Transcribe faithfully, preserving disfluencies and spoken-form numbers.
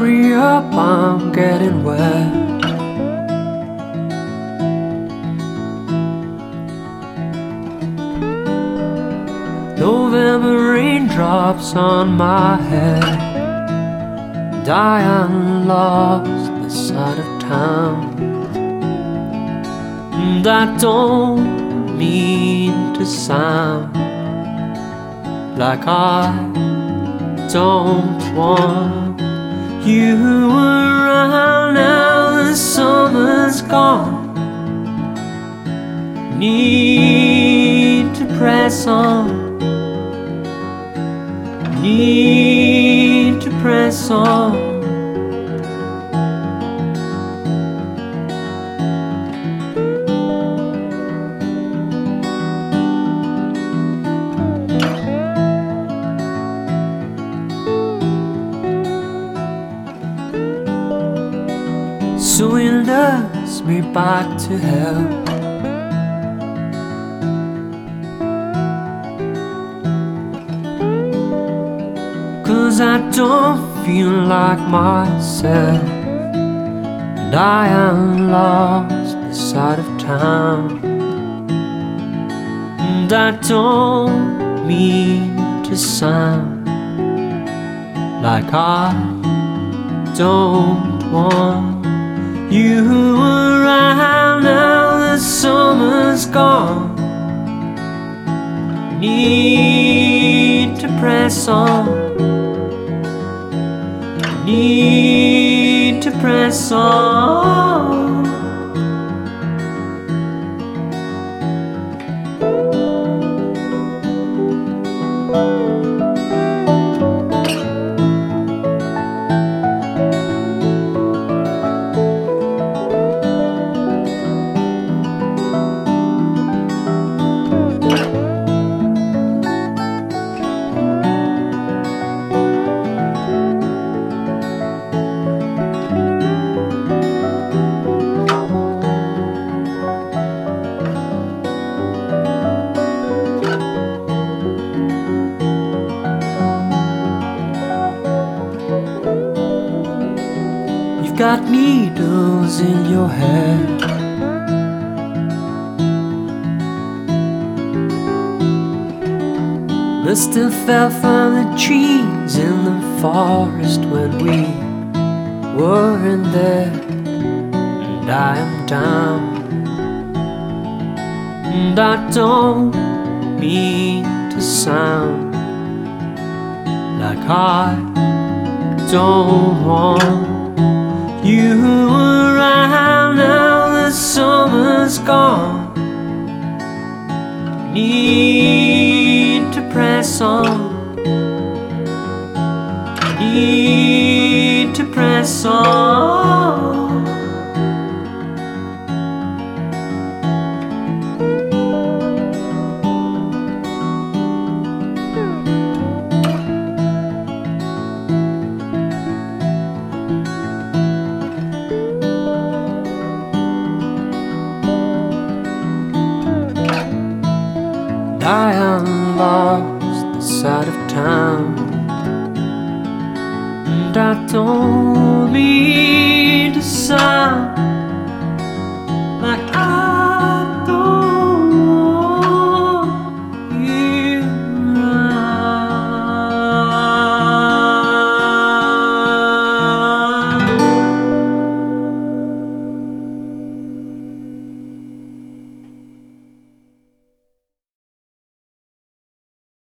hurry up, I'm getting wet. November raindrops on my head, and I am lost this side of town. And I don't mean to sound like I don't want you around. Now the summer's gone, need to press on, need to press on. So you nurse me back to health, cause I don't feel like myself, and I am lost this side of town. And I don't mean to sound like I don't want you around. Now the summer's gone, need to press on, need to press on. You've got needles in your head, must have fell from the trees in the forest when we weren't there. And I am down, and I don't mean to sound like I don't want you around. Now the summer's gone, need to press on, need to press on. I am lost this side of town, and I don't mean to sound like I